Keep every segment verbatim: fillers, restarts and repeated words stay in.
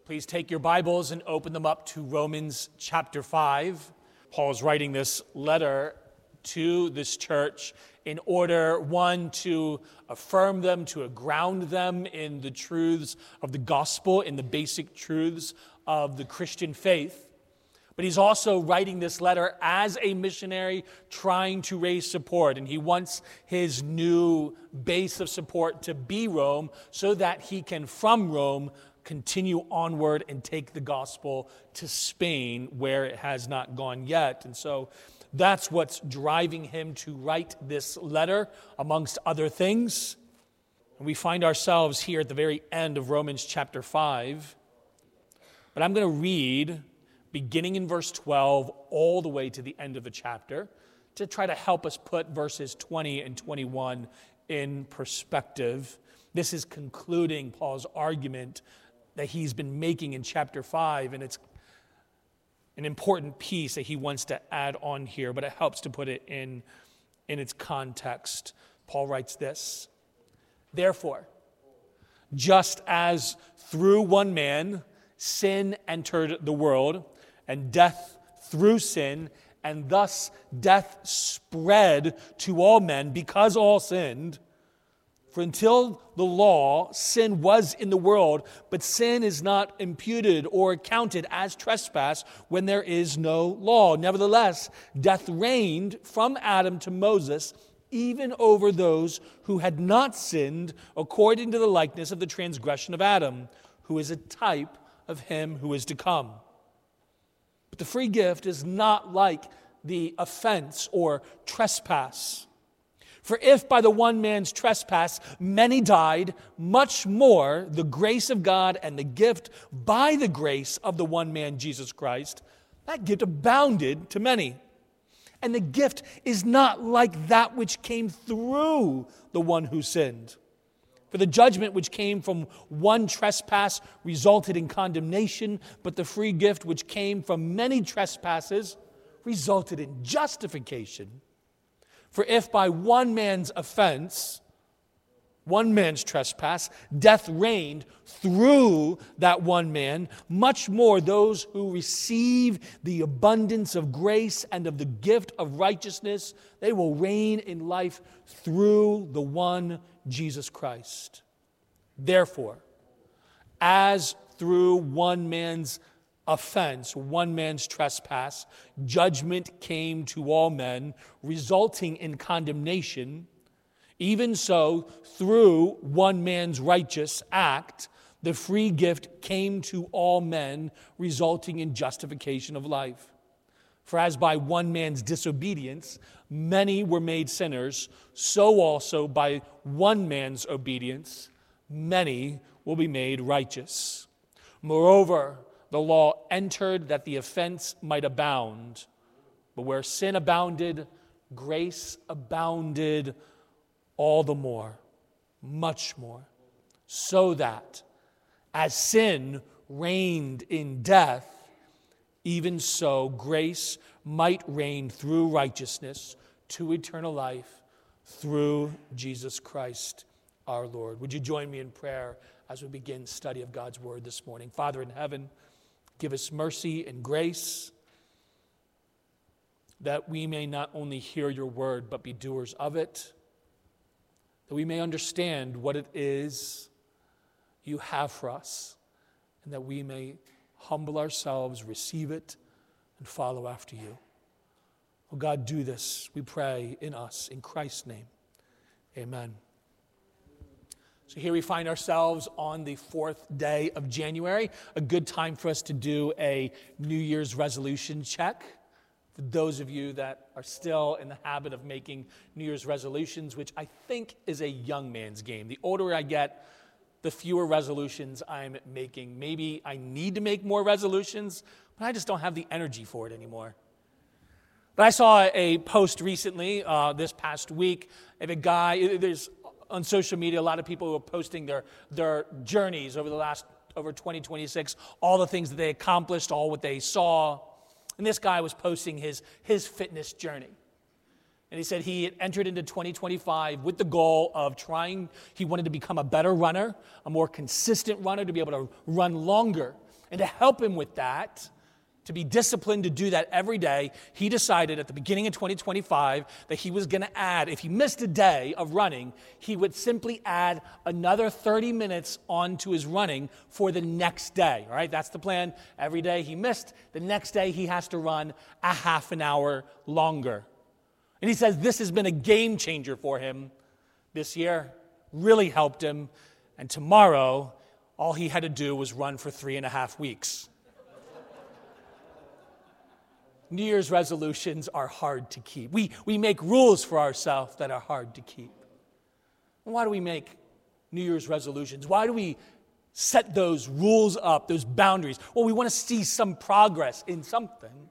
Please take your Bibles and open them up to Romans chapter five. Paul is writing this letter to this church in order, one, to affirm them, to ground them in the truths of the gospel, in the basic truths of the Christian faith. But he's also writing this letter as a missionary trying to raise support. And he wants his new base of support to be Rome so that he can, from Rome, continue onward and take the gospel to Spain where it has not gone yet. And so that's what's driving him to write this letter, amongst other things. And we find ourselves here at the very end of Romans chapter five. But I'm going to read, beginning in verse twelve, all the way to the end of the chapter, to try to help us put verses twenty and twenty-one in perspective. This is concluding Paul's argument that he's been making in chapter five, and it's an important piece that he wants to add on here, but it helps to put it in, in its context. Paul writes this: Therefore, just as through one man sin entered the world, and death through sin, and thus death spread to all men because all sinned. For until the law, sin was in the world, but sin is not imputed or counted as trespass when there is no law. Nevertheless, death reigned from Adam to Moses, even over those who had not sinned, according to the likeness of the transgression of Adam, who is a type of him who is to come. But the free gift is not like the offense or trespass. For if by the one man's trespass many died, much more the grace of God and the gift by the grace of the one man, Jesus Christ, that gift abounded to many. And the gift is not like that which came through the one who sinned. For the judgment which came from one trespass resulted in condemnation, but the free gift which came from many trespasses resulted in justification. For if by one man's offense, one man's trespass, death reigned through that one man, much more those who receive the abundance of grace and of the gift of righteousness, they will reign in life through the one Jesus Christ. Therefore, as through one man's offense, one man's trespass, judgment came to all men, resulting in condemnation, even so, through one man's righteous act, the free gift came to all men, resulting in justification of life. For as by one man's disobedience many were made sinners, so also by one man's obedience many will be made righteous. Moreover, the law entered that the offense might abound. But where sin abounded, grace abounded all the more, much more, so that as sin reigned in death, even so grace might reign through righteousness to eternal life through Jesus Christ our Lord. Would you join me in prayer as we begin study of God's word this morning? Father in heaven, give us mercy and grace that we may not only hear your word, but be doers of it, that we may understand what it is you have for us, and that we may humble ourselves, receive it, and follow after you. Oh God, do this, we pray, in us, in Christ's name. Amen. So here we find ourselves on the fourth day of January, a good time for us to do a New Year's resolution check. For those of you that are still in the habit of making New Year's resolutions, which I think is a young man's game. The older I get, the fewer resolutions I'm making. Maybe I need to make more resolutions, but I just don't have the energy for it anymore. But I saw a post recently, uh, this past week, of a guy, there's on social media, a lot of people who are posting their, their journeys over the last, over twenty twenty-six, all the things that they accomplished, all what they saw. And this guy was posting his, his fitness journey. And he said he had entered into twenty twenty-five with the goal of trying, he wanted to become a better runner, a more consistent runner, to be able to run longer. And to help him with that, to be disciplined to do that every day, he decided at the beginning of twenty twenty-five that he was going to add, if he missed a day of running, he would simply add another thirty minutes onto his running for the next day. All right, that's the plan. Every day he missed, the next day he has to run a half an hour longer. And he says this has been a game changer for him this year, really helped him. And tomorrow, all he had to do was run for three and a half weeks. New Year's resolutions are hard to keep. We, we make rules for ourselves that are hard to keep. Why do we make New Year's resolutions? Why do we set those rules up, those boundaries? Well, we want to see some progress in something.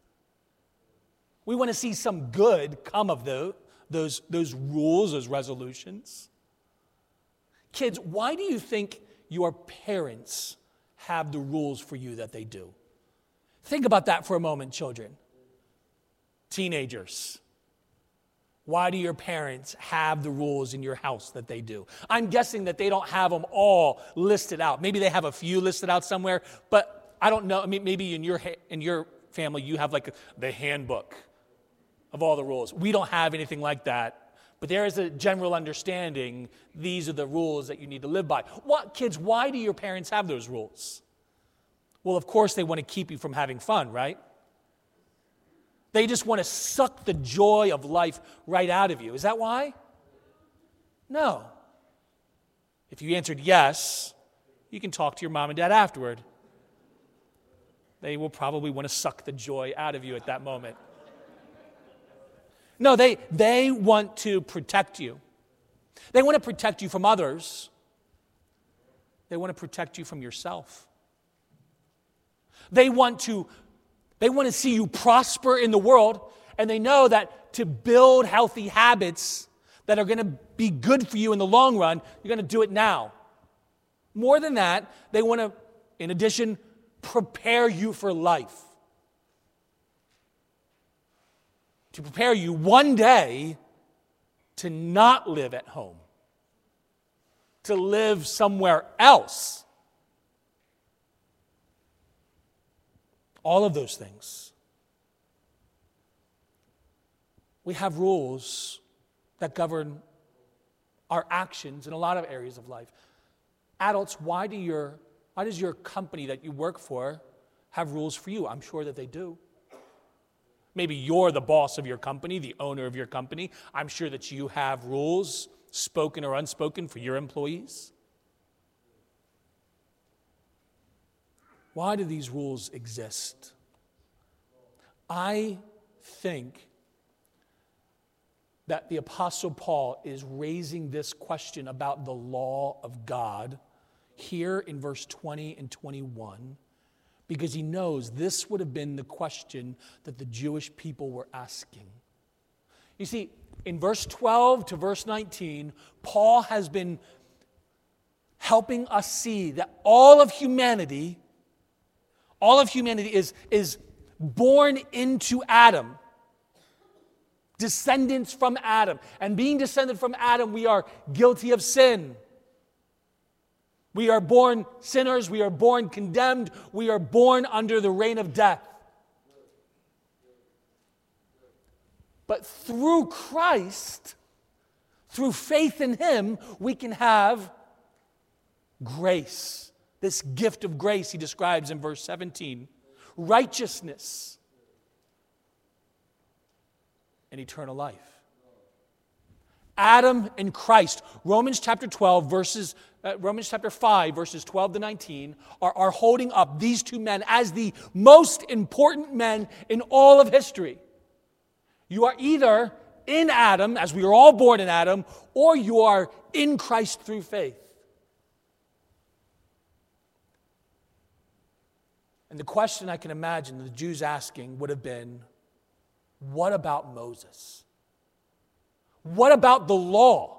We want to see some good come of those, those, those rules, those resolutions. Kids, why do you think your parents have the rules for you that they do? Think about that for a moment, children. Teenagers. Why do your parents have the rules in your house that they do? I'm guessing that they don't have them all listed out. Maybe they have a few listed out somewhere, but I don't know. I mean, maybe in your in your family you have like a, the handbook of all the rules. We don't have anything like that. But there is a general understanding, these are the rules that you need to live by. What, kids, why do your parents have those rules? Well, of course, they want to keep you from having fun, right? They just want to suck the joy of life right out of you. Is that why? No. If you answered yes, you can talk to your mom and dad afterward. They will probably want to suck the joy out of you at that moment. No, they, they want to protect you. They want to protect you from others. They want to protect you from yourself. They want to, they want to see you prosper in the world, and they know that to build healthy habits that are going to be good for you in the long run, you're going to do it now. More than that, they want to, in addition, prepare you for life. To prepare you one day to not live at home, to live somewhere else. All of those things. We have rules that govern our actions in a lot of areas of life. Adults, why do your, why does your company that you work for have rules for you? I'm sure that they do. Maybe you're the boss of your company, the owner of your company. I'm sure that you have rules, spoken or unspoken, for your employees. Why do these rules exist? I think that the Apostle Paul is raising this question about the law of God here in verse twenty and twenty-one because he knows this would have been the question that the Jewish people were asking. You see, in verse twelve to verse nineteen, Paul has been helping us see that all of humanity All of humanity is, is born into Adam, descendants from Adam. And being descended from Adam, we are guilty of sin. We are born sinners. We are born condemned. We are born under the reign of death. But through Christ, through faith in Him, we can have grace. This gift of grace he describes in verse seventeen. Righteousness and eternal life. Adam and Christ. Romans chapter twelve, verses, uh, Romans chapter five, verses twelve to nineteen are, are holding up these two men as the most important men in all of history. You are either in Adam, as we are all born in Adam, or you are in Christ through faith. And the question I can imagine the Jews asking would have been, what about Moses? What about the law?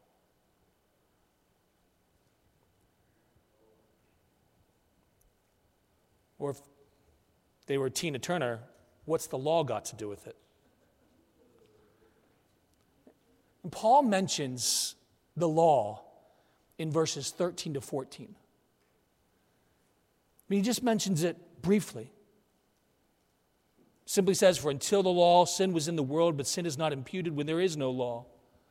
Or if they were Tina Turner, what's the law got to do with it? And Paul mentions the law in verses thirteen to fourteen. mean, he just mentions it briefly. Simply says, for until the law, sin was in the world, but sin is not imputed when there is no law.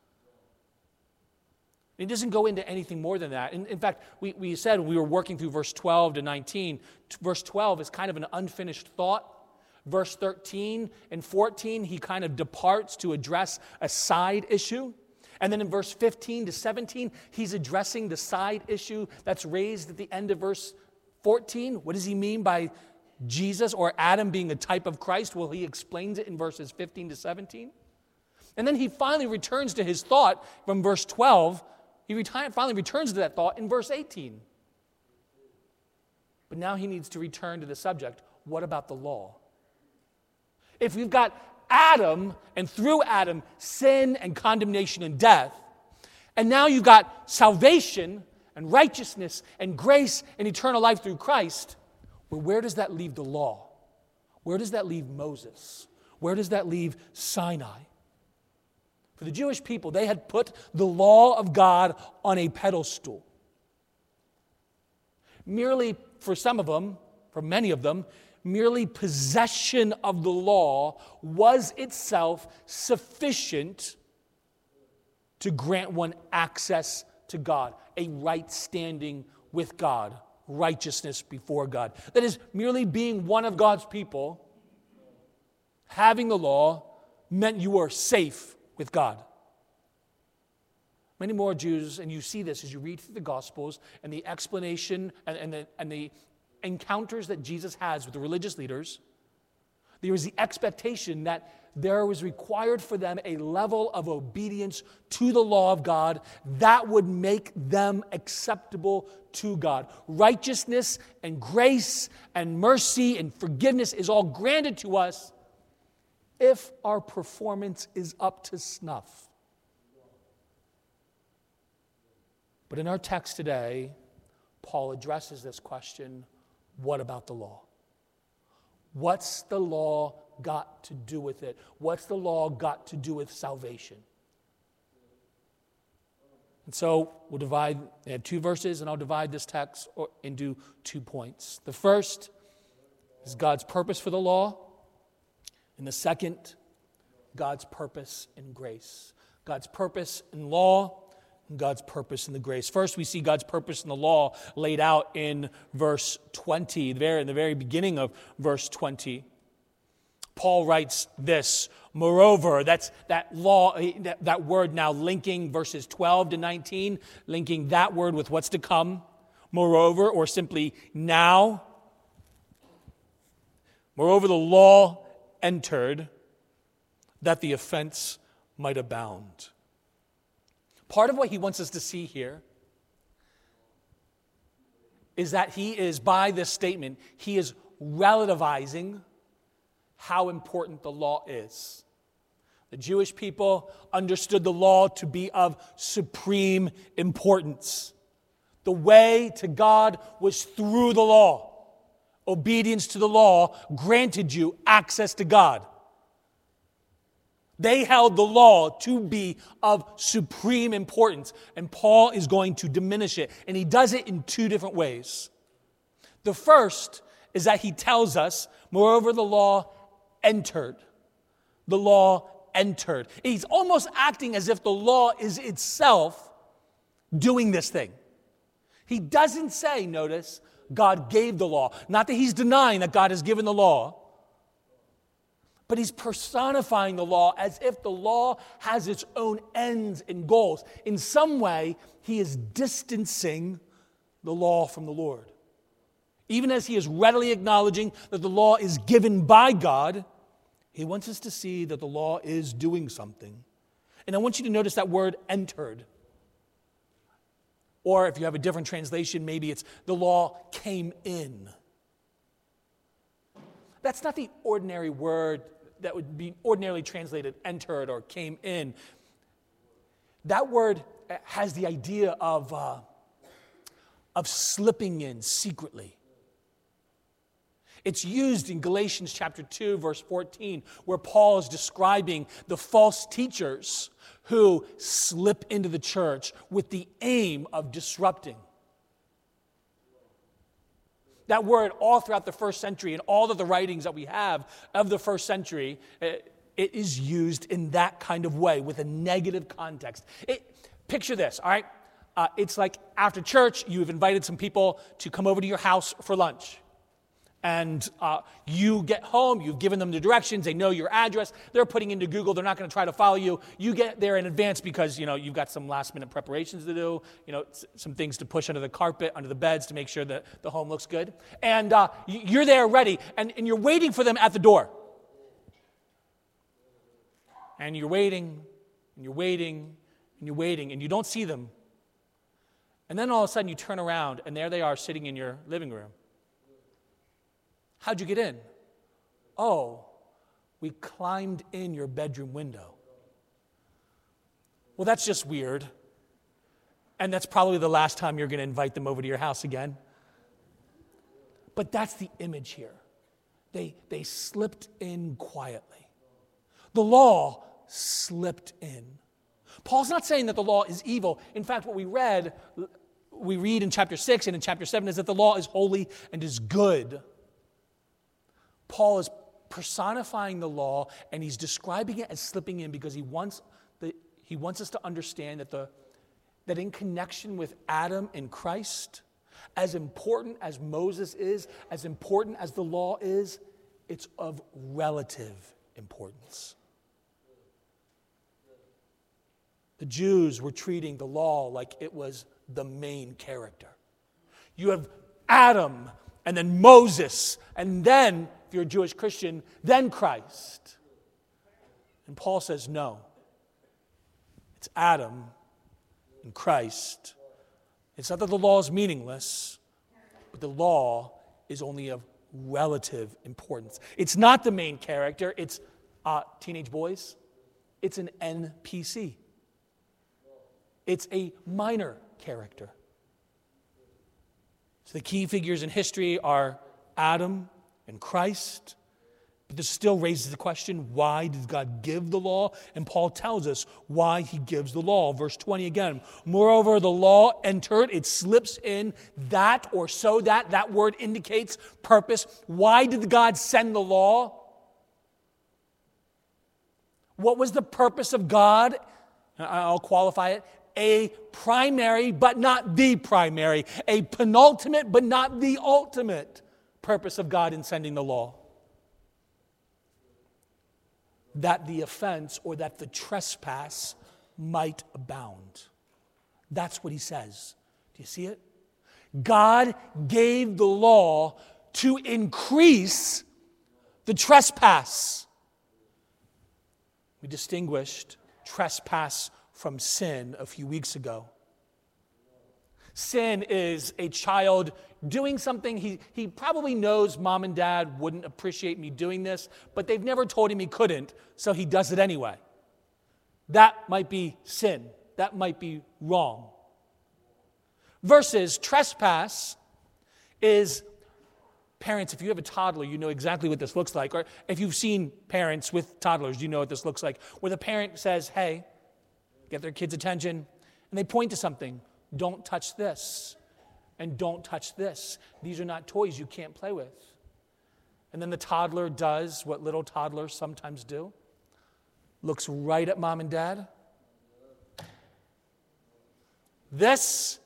It doesn't go into anything more than that. In, in fact, we, we said we were working through verse twelve to nineteen. Verse twelve is kind of an unfinished thought. Verse thirteen and fourteen, he kind of departs to address a side issue. And then in verse fifteen to seventeen, he's addressing the side issue that's raised at the end of verse fourteen. What does he mean by Jesus or Adam being a type of Christ? Well, he explains it in verses fifteen to seventeen. And then he finally returns to his thought from verse twelve. He reti- finally returns to that thought in verse eighteen. But now he needs to return to the subject. What about the law? If we've got Adam, and through Adam, sin and condemnation and death, and now you've got salvation and righteousness and grace and eternal life through Christ, well, where does that leave the law? Where does that leave Moses? Where does that leave Sinai? For the Jewish people, they had put the law of God on a pedestal. Merely, for some of them, for many of them, merely possession of the law was itself sufficient to grant one access to God, a right standing with God, righteousness before God. That is, merely being one of God's people, having the law, meant you were safe with God. Many more Jews, and you see this as you read through the Gospels and the explanation and, and, the, and the encounters that Jesus has with the religious leaders, there was the expectation that there was required for them a level of obedience to the law of God that would make them acceptable to God. Righteousness and grace and mercy and forgiveness is all granted to us if our performance is up to snuff. But in our text today, Paul addresses this question, what about the law? What's the law got to do with it? What's the law got to do with salvation? And so we'll divide, I have two verses, and I'll divide this text into two points. The first is God's purpose for the law, and the second, God's purpose in grace. God's purpose in law, and God's purpose in the grace. First, we see God's purpose in the law laid out in verse twenty, there in the very beginning of verse twenty. Paul writes this, moreover, that's that law, that, that word now linking verses twelve to nineteen, linking that word with what's to come. Moreover, or simply now. Moreover, the law entered that the offense might abound. Part of what he wants us to see here is that he is, by this statement, he is relativizing how important the law is. The Jewish people understood the law to be of supreme importance. The way to God was through the law. Obedience to the law granted you access to God. They held the law to be of supreme importance, and Paul is going to diminish it, and he does it in two different ways. The first is that he tells us, moreover, the law entered. The law entered. He's almost acting as if the law is itself doing this thing. He doesn't say, notice, God gave the law. Not that he's denying that God has given the law, but he's personifying the law as if the law has its own ends and goals. In some way, he is distancing the law from the Lord. Even as he is readily acknowledging that the law is given by God, he wants us to see that the law is doing something. And I want you to notice that word entered. Or if you have a different translation, maybe it's the law came in. That's not the ordinary word that would be ordinarily translated entered or came in. That word has the idea of, uh, of slipping in secretly. It's used in Galatians chapter two, verse fourteen, where Paul is describing the false teachers who slip into the church with the aim of disrupting. That word, all throughout the first century, and all of the writings that we have of the first century, it, it is used in that kind of way, with a negative context. It, picture this, all right? Uh, it's like after church, you've invited some people to come over to your house for lunch. And uh, you get home, you've given them the directions, they know your address, they're putting into Google, they're not going to try to follow you. You get there in advance because, you know, you've got some last minute preparations to do, you know, some things to push under the carpet, under the beds to make sure that the home looks good. And uh, you're there ready, and, and you're waiting for them at the door. And you're waiting, and you're waiting, and you're waiting, and you don't see them. And then all of a sudden you turn around, and there they are sitting in your living room. How'd you get in? Oh, we climbed in your bedroom window. Well, that's just weird. And that's probably the last time you're going to invite them over to your house again. But that's the image here. They, they slipped in quietly. The law slipped in. Paul's not saying that the law is evil. In fact, what we read, we read in chapter six and in chapter seven is that the law is holy and is good. Paul is personifying the law, and he's describing it as slipping in because he wants the, he wants us to understand that, the, that in connection with Adam and Christ, as important as Moses is, as important as the law is, it's of relative importance. The Jews were treating the law like it was the main character. You have Adam, and then Moses, and then, if you're a Jewish Christian, then Christ. And Paul says, no. It's Adam and Christ. It's not that the law is meaningless, but the law is only of relative importance. It's not the main character. It's uh, teenage boys. It's an N P C. It's a minor character. So the key figures in history are Adam and Christ. But this still raises the question, why did God give the law? And Paul tells us why he gives the law. Verse twenty again. Moreover, the law entered, it slips in that or so that. That word indicates purpose. Why did God send the law? What was the purpose of God? I'll qualify it. A primary, but not the primary. A penultimate, but not the ultimate purpose of God in sending the law. That the offense or that the trespass might abound. That's what he says. Do you see it? God gave the law to increase the trespass. We distinguished trespass from sin a few weeks ago. Sin is a child doing something he, he probably knows mom and dad wouldn't appreciate me doing this, but they've never told him he couldn't, so he does it anyway. That might be sin. That might be wrong. Versus trespass is, parents, if you have a toddler, you know exactly what this looks like. Or if you've seen parents with toddlers, you know what this looks like. Where the parent says, hey, get their kids' attention, and they point to something. Don't touch this, and don't touch this. These are not toys you can't play with. And then the toddler does what little toddlers sometimes do. Looks right at mom and dad. This,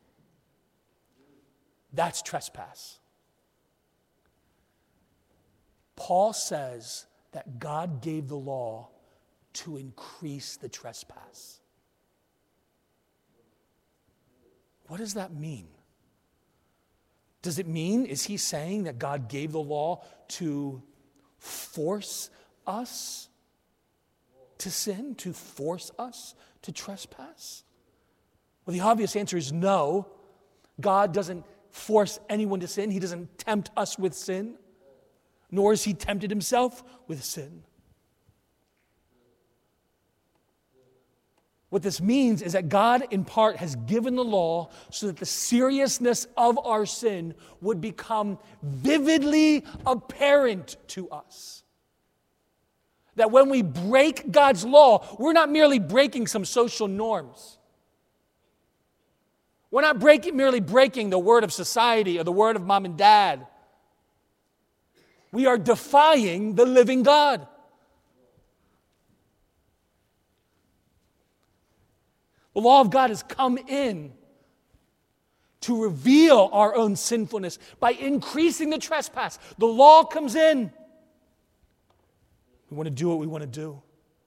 that's trespass. Paul says that God gave the law to increase the trespass. What does that mean? Does it mean, is he saying that God gave the law to force us to sin, to force us to trespass? Well, the obvious answer is no. God doesn't force anyone to sin. He doesn't tempt us with sin, nor is he tempted himself with sin. What this means is that God, in part, has given the law so that the seriousness of our sin would become vividly apparent to us. That when we break God's law, we're not merely breaking some social norms. We're not breaking, merely breaking the word of society or the word of mom and dad. We are defying the living God. The law of God has come in to reveal our own sinfulness by increasing the trespass. The law comes in. We want to do what we want to do.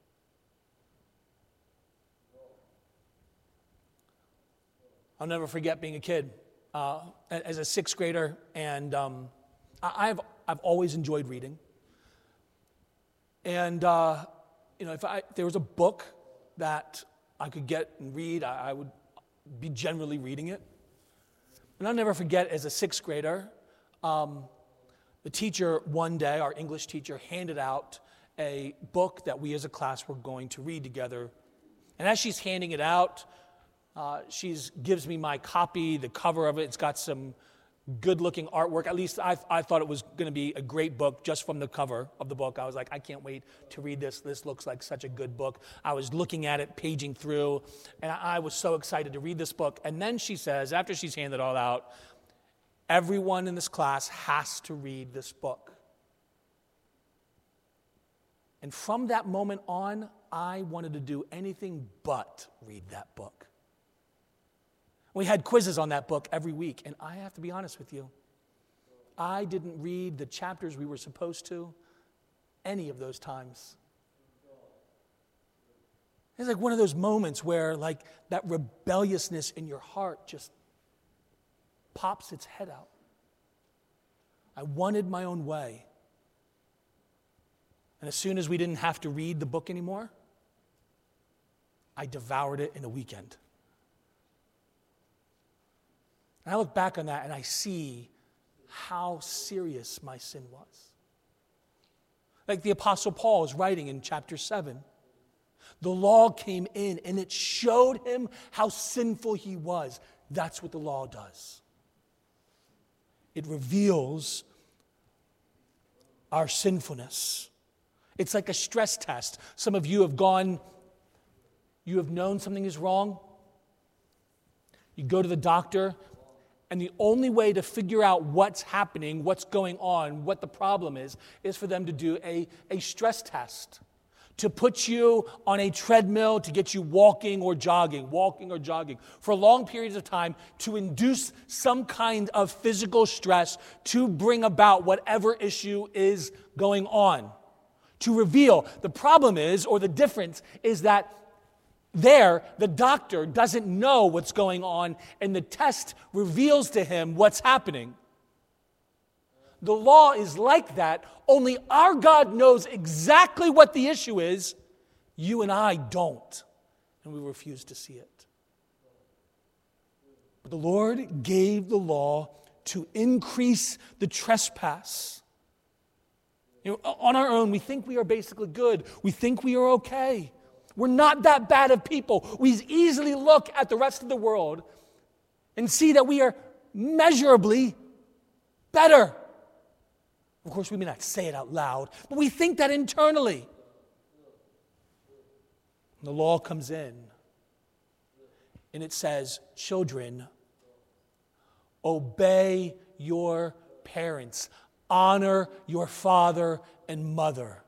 I'll never forget being a kid uh, as a sixth grader, and um, I, I've I've always enjoyed reading. And uh, you know, if, I, if there was a book that I could get and read, I, I would be generally reading it. And I'll never forget, as a sixth grader, um, the teacher one day, our English teacher, handed out a book that we as a class were going to read together. And as she's handing it out, uh, she gives me my copy, the cover of it. It's got some good-looking artwork. At least I, I thought it was going to be a great book just from the cover of the book. I was like, I can't wait to read this. This looks like such a good book. I was looking at it, paging through, and I was so excited to read this book. And then she says, after she's handed it all out, everyone in this class has to read this book. And from that moment on, I wanted to do anything but read that book. We had quizzes on that book every week, and I have to be honest with you, I didn't read the chapters we were supposed to any of those times. It's like one of those moments where like that rebelliousness in your heart just pops its head out. I wanted my own way. And as soon as we didn't have to read the book anymore, I devoured it in a weekend. And I look back on that and I see how serious my sin was. Like the Apostle Paul is writing in chapter seven. The law came in and it showed him how sinful he was. That's what the law does. It reveals our sinfulness. It's like a stress test. Some of you have gone, you have known something is wrong. You go to the doctor, and the only way to figure out what's happening, what's going on, what the problem is, is for them to do a, a stress test. To put you on a treadmill to get you walking or jogging, walking or jogging for long periods of time to induce some kind of physical stress to bring about whatever issue is going on. To reveal. The problem is, or the difference is that there, the doctor doesn't know what's going on, and the test reveals to him what's happening. The law is like that, only our God knows exactly what the issue is. You and I don't, and we refuse to see it. But the Lord gave the law to increase the trespass. You know, on our own, we think we are basically good. We think we are okay. We're not that bad of people. We easily look at the rest of the world and see that we are measurably better. Of course, we may not say it out loud, but we think that internally. The law comes in, and it says, children, obey your parents. Honor your father and mother.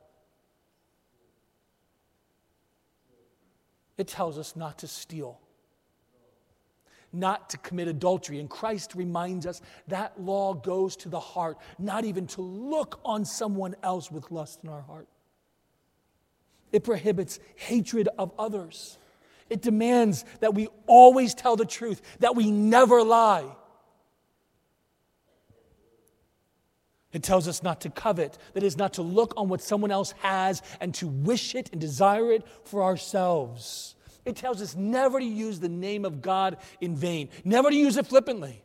It tells us not to steal, not to commit adultery. And Christ reminds us that law goes to the heart, not even to look on someone else with lust in our heart. It prohibits hatred of others. It demands that we always tell the truth, that we never lie. It tells us not to covet, that is, not to look on what someone else has and to wish it and desire it for ourselves. It tells us never to use the name of God in vain, never to use it flippantly.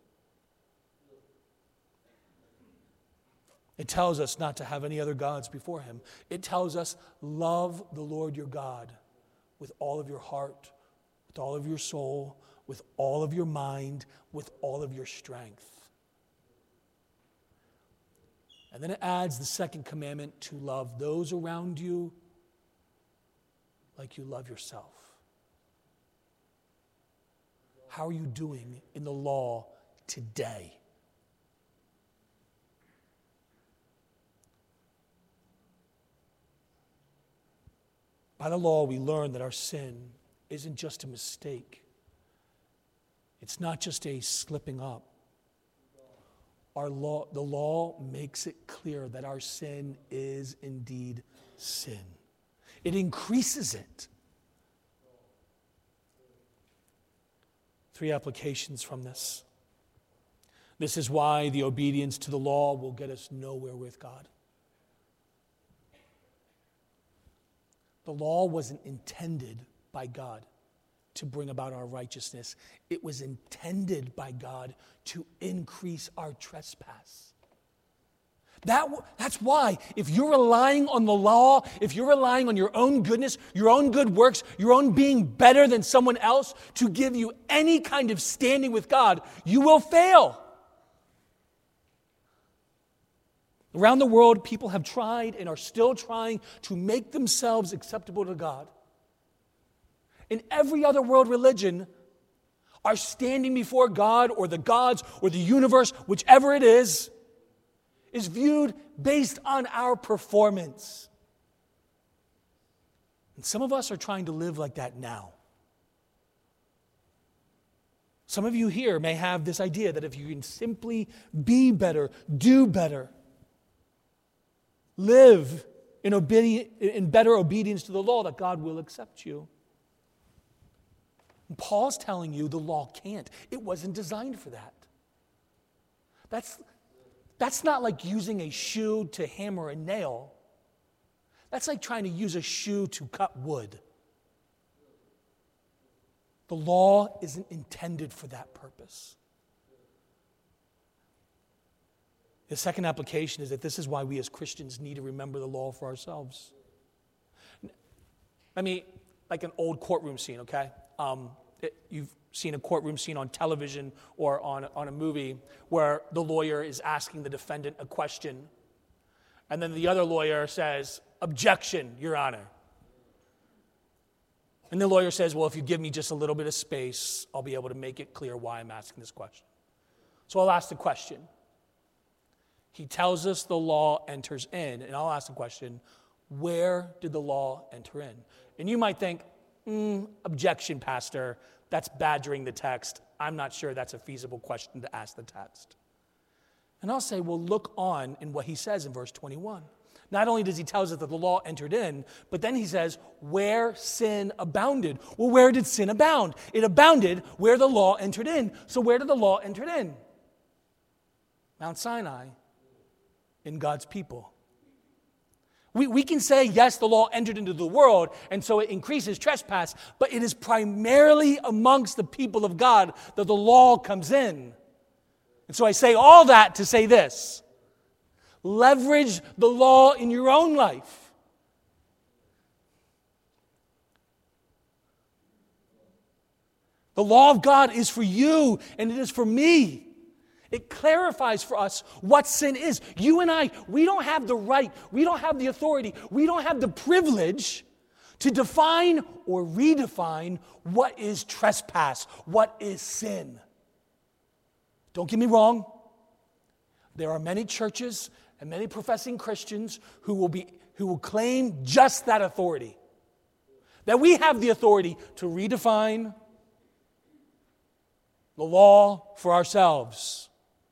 It tells us not to have any other gods before Him. It tells us, love the Lord your God with all of your heart, with all of your soul, with all of your mind, with all of your strength. And then it adds the second commandment to love those around you like you love yourself. How are you doing in the law today? By the law, we learn that our sin isn't just a mistake. It's not just a slipping up. Our law, the law makes it clear that our sin is indeed sin. It increases it. Three applications from this. This is why the obedience to the law will get us nowhere with God. The law wasn't intended by God to bring about our righteousness. It was intended by God to increase our trespass. That, that's why, if you're relying on the law, if you're relying on your own goodness, your own good works, your own being better than someone else to give you any kind of standing with God, you will fail. Around the world, people have tried and are still trying to make themselves acceptable to God. In every other world religion, our standing before God or the gods or the universe, whichever it is, is viewed based on our performance. And some of us are trying to live like that now. Some of you here may have this idea that if you can simply be better, do better, live in, obedi- in better obedience to the law, that God will accept you. And Paul's telling you the law can't. It wasn't designed for that. That's, that's not like using a shoe to hammer a nail. That's like trying to use a shoe to cut wood. The law isn't intended for that purpose. The second application is that this is why we as Christians need to remember the law for ourselves. I mean, like an old courtroom scene, okay? Um, it, you've seen a courtroom scene on television or on, on a movie where the lawyer is asking the defendant a question, and then the other lawyer says, "Objection, Your Honor." And the lawyer says, "Well, if you give me just a little bit of space, I'll be able to make it clear why I'm asking this question." So I'll ask the question. He tells us the law enters in, and I'll ask the question, where did the law enter in? And you might think, mm, objection, Pastor, that's badgering the text. I'm not sure that's a feasible question to ask the text. And I'll say, well, look on in what he says in verse twenty-one. Not only does he tell us that the law entered in, but then he says, where sin abounded. Well, where did sin abound? It abounded where the law entered in. So where did the law enter in? Mount Sinai. In God's people. We, we can say, yes, the law entered into the world, and so it increases trespass, but it is primarily amongst the people of God that the law comes in. And so I say all that to say this. Leverage the law in your own life. The law of God is for you, and it is for me. It clarifies for us what sin is. You and I, we don't have the right, we don't have the authority, we don't have the privilege to define or redefine what is trespass, what is sin. Don't get me wrong. There are many churches and many professing Christians who will be who will claim just that authority. That we have the authority to redefine the law for ourselves.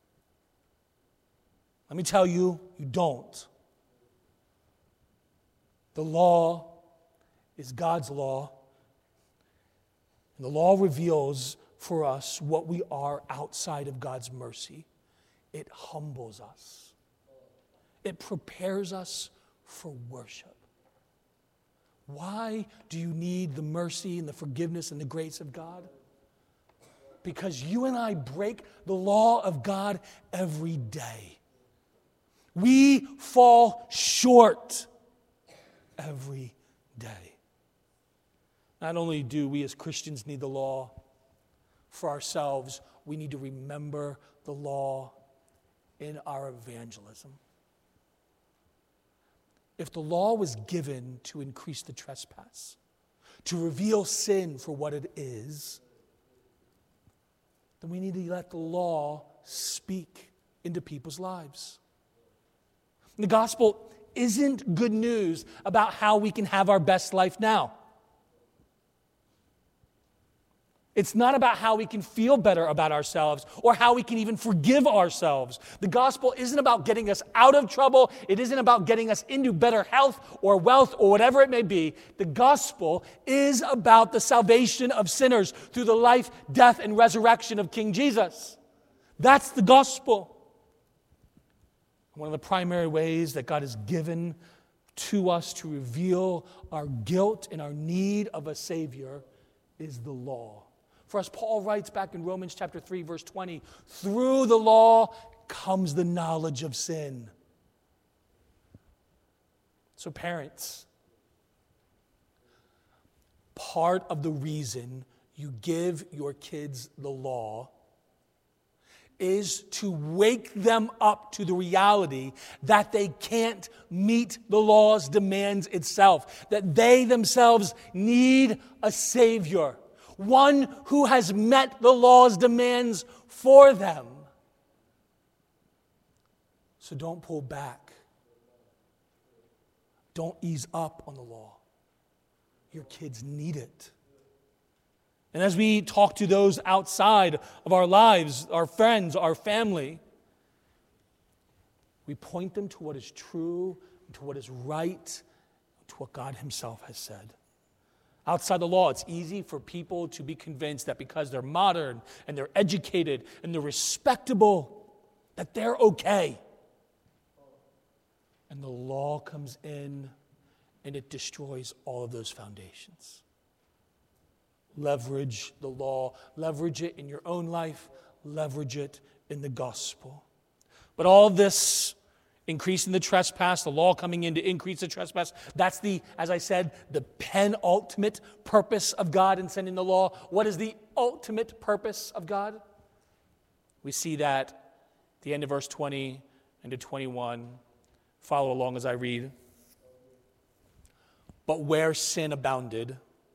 Let me tell you, you don't. The law is God's law. And the law reveals for us what we are outside of God's mercy. It humbles us. It prepares us for worship. Why do you need the mercy and the forgiveness and the grace of God? Because you and I break the law of God every day. We fall short every day. Not only do we as Christians need the law for ourselves, we need to remember the law in our evangelism. If the law was given to increase the trespass, to reveal sin for what it is, then we need to let the law speak into people's lives. The gospel isn't good news about how we can have our best life now. It's not about how we can feel better about ourselves or how we can even forgive ourselves. The gospel isn't about getting us out of trouble. It isn't about getting us into better health or wealth or whatever it may be. The gospel is about the salvation of sinners through the life, death, and resurrection of King Jesus. That's the gospel. One of the primary ways that God has given to us to reveal our guilt and our need of a Savior is the law. For us, Paul writes back in Romans chapter three, verse twenty, through the law comes the knowledge of sin. So parents, part of the reason you give your kids the law is to wake them up to the reality that they can't meet the law's demands itself, that they themselves need a Savior. One who has met the law's demands for them. So don't pull back. Don't ease up on the law. Your kids need it. And as we talk to those outside of our lives, our friends, our family, we point them to what is true, to what is right, to what God Himself has said. Outside the law, it's easy for people to be convinced that because they're modern and they're educated and they're respectable, that they're okay. And the law comes in and it destroys all of those foundations. Leverage the law. Leverage it in your own life. Leverage it in the gospel. But all this increasing the trespass, the law coming in to increase the trespass, that's the, as I said, the penultimate purpose of God in sending the law. What is the ultimate purpose of God? We see that at the end of verse twenty and to twenty-one. Follow along as I read. But where sin abounded,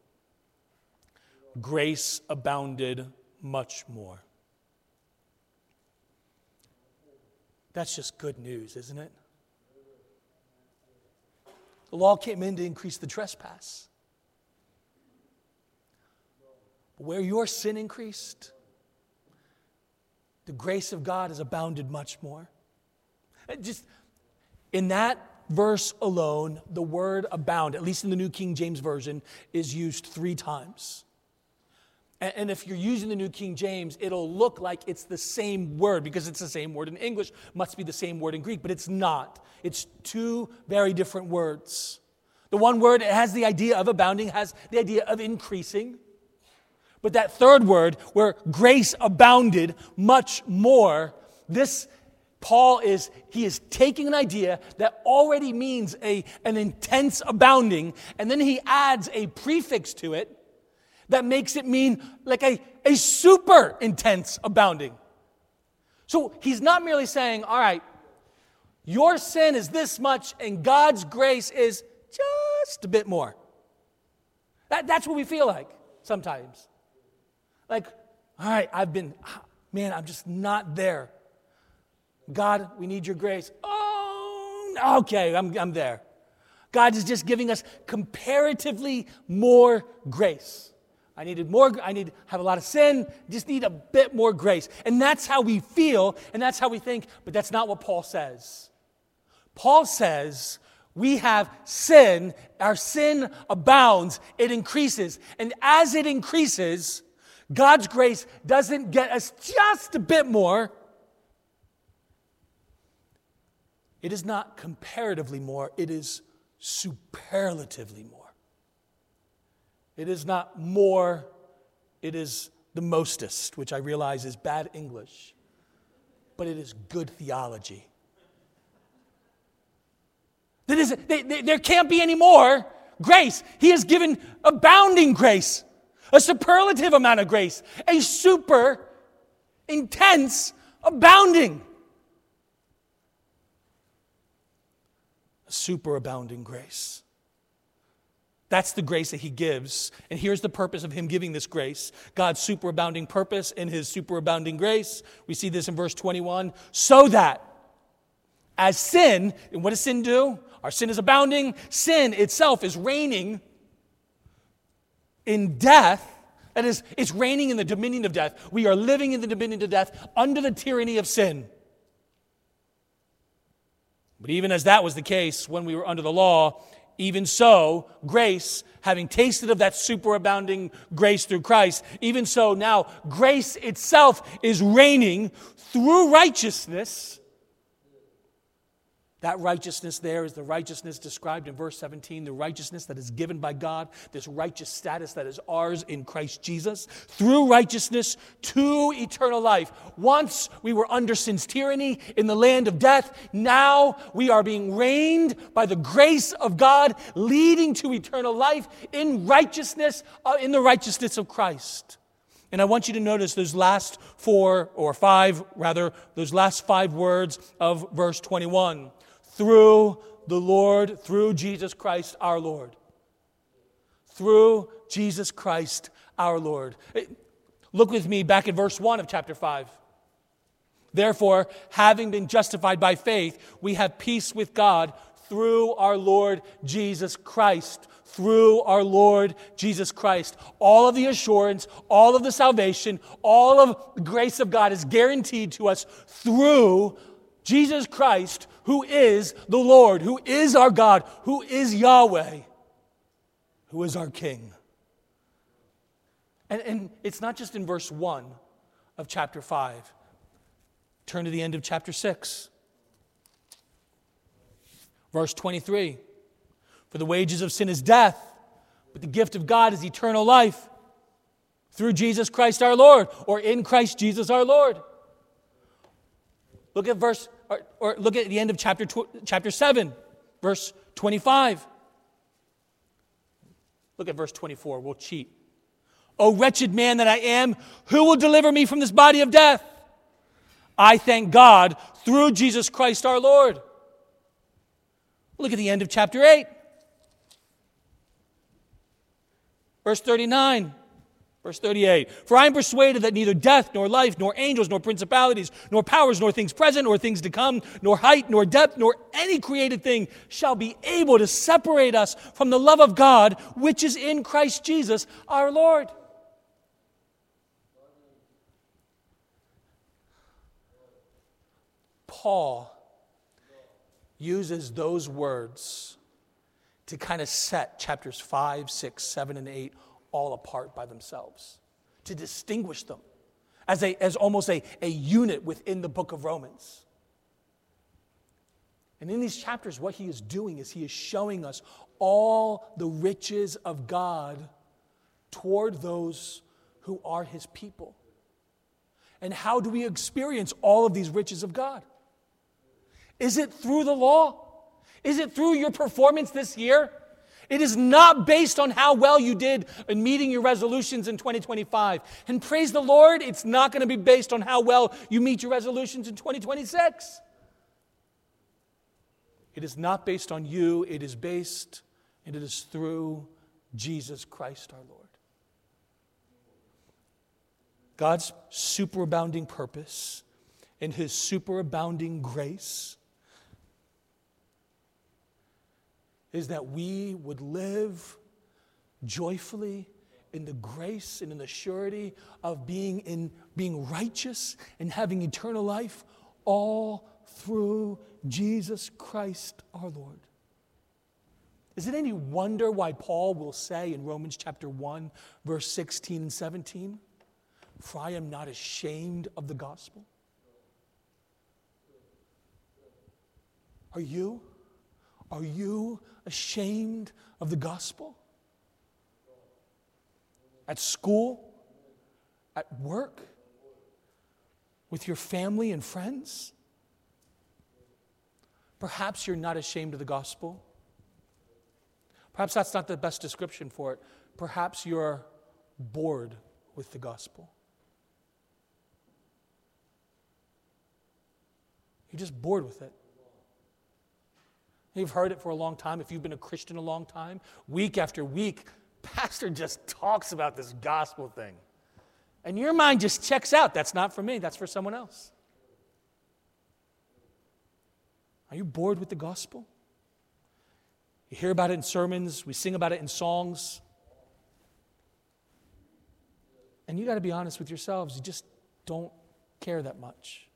grace abounded much more. That's just good news, isn't it? The law came in to increase the trespass. But where your sin increased, the grace of God has abounded much more. Just in that verse alone, the word abound, at least in the New King James Version, is used three times. And if you're using the New King James, it'll look like it's the same word because it's the same word in English, must be the same word in Greek, but it's not. It's two very different words. The one word, it has the idea of abounding, has the idea of increasing. But that third word, where grace abounded much more, this Paul is, he is taking an idea that already means a, an intense abounding, and then he adds a prefix to it that makes it mean like a, a super intense abounding. So he's not merely saying, all right, your sin is this much and God's grace is just a bit more. That, that's what we feel like sometimes. Like, all right, I've been, man, I'm just not there. God, we need your grace. Oh, okay, I'm, I'm there. God is just giving us comparatively more grace. I needed more, I need to have a lot of sin, just need a bit more grace. And that's how we feel, and that's how we think, but that's not what Paul says. Paul says we have sin, our sin abounds, it increases. And as it increases, God's grace doesn't get us just a bit more. It is not comparatively more, it is superlatively more. It is not more, it is the mostest, which I realize is bad English, but it is good theology. That is, they, they, there can't be any more grace. He has given abounding grace, a superlative amount of grace, a super intense abounding. A superabounding grace. That's the grace that he gives. And here's the purpose of him giving this grace. God's superabounding purpose in his superabounding grace. We see this in verse twenty-one. So that as sin, and what does sin do? Our sin is abounding. Sin itself is reigning in death. That is, it's reigning in the dominion of death. We are living in the dominion of death under the tyranny of sin. But even as that was the case when we were under the law, even so, grace, having tasted of that superabounding grace through Christ, even so now grace itself is reigning through righteousness. That righteousness there is the righteousness described in verse seventeen, the righteousness that is given by God, this righteous status that is ours in Christ Jesus, through righteousness to eternal life. Once we were under sin's tyranny in the land of death, now we are being reigned by the grace of God, leading to eternal life in righteousness, uh, in the righteousness of Christ. And I want you to notice those last four, or five rather, those last five words of verse twenty-one. Through the Lord, through Jesus Christ our Lord. Through Jesus Christ our Lord. Look with me back at verse one of chapter five. Therefore, having been justified by faith, we have peace with God through our Lord Jesus Christ. Through our Lord Jesus Christ. All of the assurance, all of the salvation, all of the grace of God is guaranteed to us through Jesus Christ, who is the Lord, who is our God, who is Yahweh, who is our King. And, and it's not just in verse one of chapter five. Turn to the end of chapter six. Verse twenty-three. For the wages of sin is death, but the gift of God is eternal life through Jesus Christ our Lord, or in Christ Jesus our Lord. Look at verse, or, or look at the end of chapter tw- chapter seven, verse twenty-five. Look at verse twenty-four. We'll cheat. O wretched man that I am, who will deliver me from this body of death? I thank God through Jesus Christ our Lord. Look at the end of chapter eight. Verse thirty-nine. Verse thirty-eight. For I am persuaded that neither death, nor life, nor angels, nor principalities, nor powers, nor things present, nor things to come, nor height, nor depth, nor any created thing shall be able to separate us from the love of God, which is in Christ Jesus our Lord. Paul uses those words to kind of set chapters five, six, seven, and eight all apart by themselves, to distinguish them as a as almost a, a unit within the book of Romans. And in these chapters, what he is doing is he is showing us all the riches of God toward those who are his people. And how do we experience all of these riches of God? Is it through the law? Is it through your performance this year? It is not based on how well you did in meeting your resolutions in twenty twenty-five. And praise the Lord, it's not going to be based on how well you meet your resolutions in twenty twenty-six. It is not based on you. It is based, and it is through Jesus Christ our Lord. God's superabounding purpose and his superabounding grace is that we would live joyfully in the grace and in the surety of being in being righteous and having eternal life, all through Jesus Christ our Lord. Is it any wonder why Paul will say in Romans chapter one, verse sixteen and seventeen, "For I am not ashamed of the gospel"? Are you? Are you ashamed of the gospel? At school? At work? With your family and friends? Perhaps you're not ashamed of the gospel. Perhaps that's not the best description for it. Perhaps you're bored with the gospel. You're just bored with it. You've heard it for a long time. If you've been a Christian a long time, week after week, pastor just talks about this gospel thing. And your mind just checks out. That's not for me. That's for someone else. Are you bored with the gospel? You hear about it in sermons. We sing about it in songs. And you got to be honest with yourselves. You just don't care that much.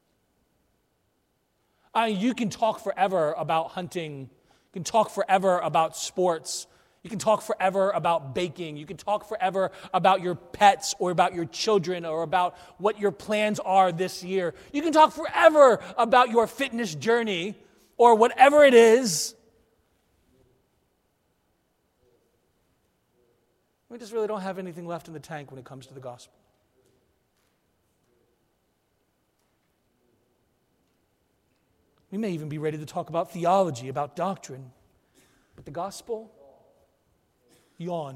I mean, you can talk forever about hunting. You can talk forever about sports. You can talk forever about baking. You can talk forever about your pets or about your children or about what your plans are this year. You can talk forever about your fitness journey or whatever it is. We just really don't have anything left in the tank when it comes to the gospel. We may even be ready to talk about theology, about doctrine. But the gospel, yawn.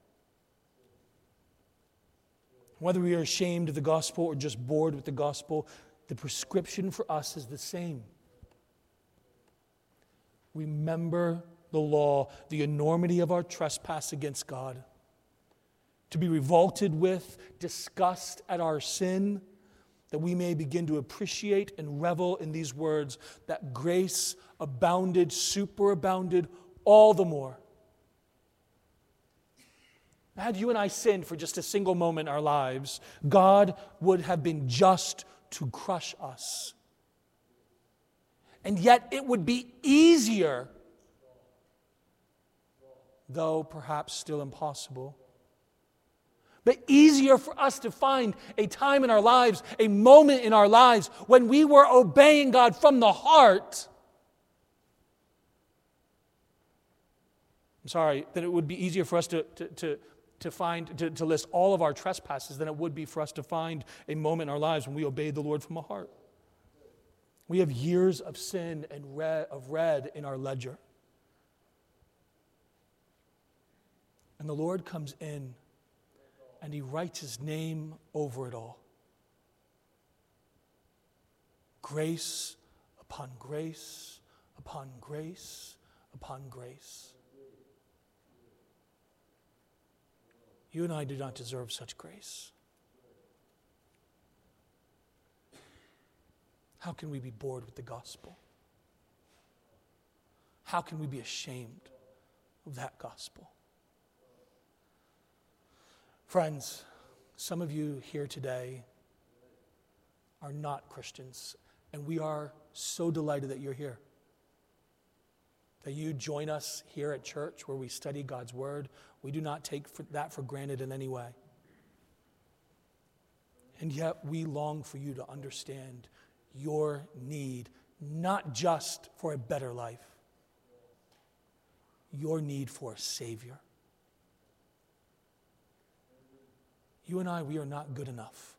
Whether we are ashamed of the gospel or just bored with the gospel, the prescription for us is the same. Remember the law, the enormity of our trespass against God. To be revolted with, disgust at our sin, that we may begin to appreciate and revel in these words, that grace abounded, superabounded, all the more. Had you and I sinned for just a single moment in our lives, God would have been just to crush us. And yet it would be easier, though perhaps still impossible, but easier for us to find a time in our lives, a moment in our lives when we were obeying God from the heart. I'm sorry, that it would be easier for us to, to, to, to find, to, to list all of our trespasses than it would be for us to find a moment in our lives when we obeyed the Lord from the heart. We have years of sin and red, of red in our ledger. And the Lord comes in and He writes His name over it all. Grace upon grace upon grace upon grace. You and I do not deserve such grace. How can we be bored with the gospel? How can we be ashamed of that gospel? Friends, some of you here today are not Christians, and we are so delighted that you're here. That you join us here at church where we study God's Word. We do not take for that for granted in any way. And yet we long for you to understand your need, not just for a better life, your need for a Savior. You and I, we are not good enough.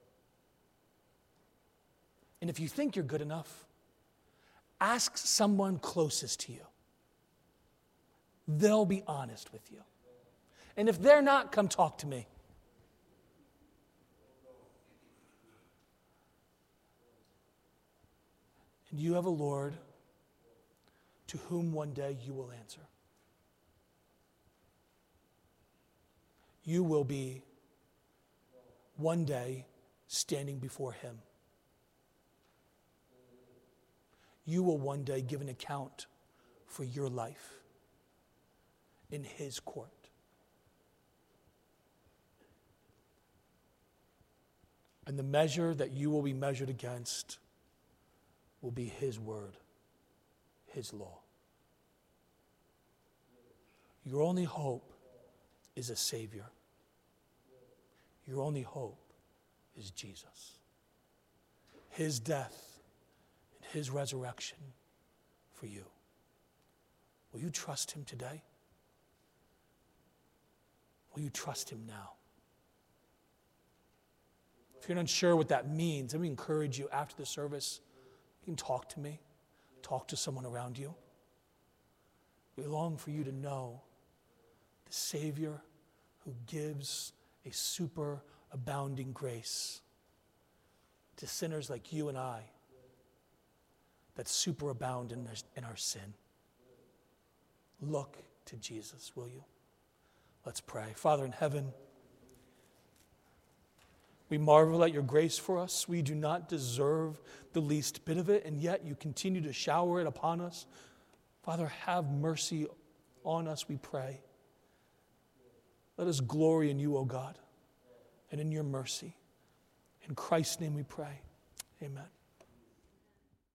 And if you think you're good enough, ask someone closest to you. They'll be honest with you. And if they're not, come talk to me. And you have a Lord to whom one day you will answer. You will be one day standing before Him. You will one day give an account for your life in His court. And the measure that you will be measured against will be His word, His law. Your only hope is a Savior. Your only hope is Jesus. His death and His resurrection for you. Will you trust Him today? Will you trust Him now? If you're not sure what that means, let me encourage you after the service, you can talk to me, talk to someone around you. We long for you to know the Savior who gives a super abounding grace to sinners like you and I that superabound in, in our sin. Look to Jesus, will you? Let's pray. Father in heaven, we marvel at your grace for us. We do not deserve the least bit of it, and yet you continue to shower it upon us. Father, have mercy on us, we pray. Let us glory in you, O God, and in your mercy. In Christ's name we pray. Amen.